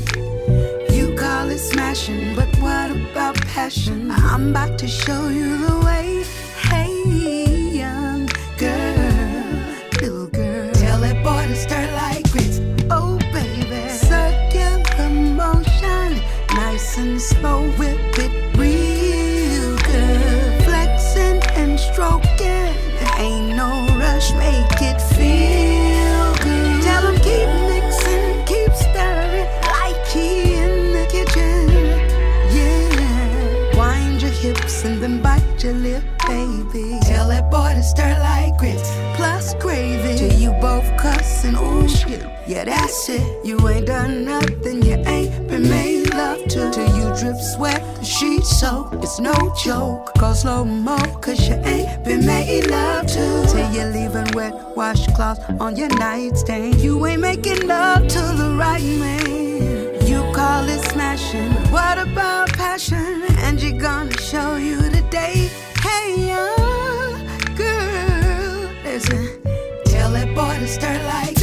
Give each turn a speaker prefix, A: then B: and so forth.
A: You call it smashing, but what about passion? I'm about to show you the way. Hey, young girl, little girl, tell that boy to stir like grits. Oh, baby, circular motion, nice and slow, whip it real good. Flexing and stroking, ain't no rush, make it feel good. Tell him keep mixing, keep stirring, like he in the kitchen. Yeah, wind your hips and then bite your lip, baby. Tell that boy to stir like grits, plus gravy, till you both cussing, ooh shit. Yeah, that's it, you ain't done nothing, you ain't been made love to. Till you drip sweat, the sheets soak, it's no joke. Go slow-mo, cause you ain't been made love to. Till you're leaving wet washcloths on your nightstand. You ain't making love to the right man. You call it smashing, but what about passion? And you're gonna show you today. Hey, young girl, listen, tell that boy to stir like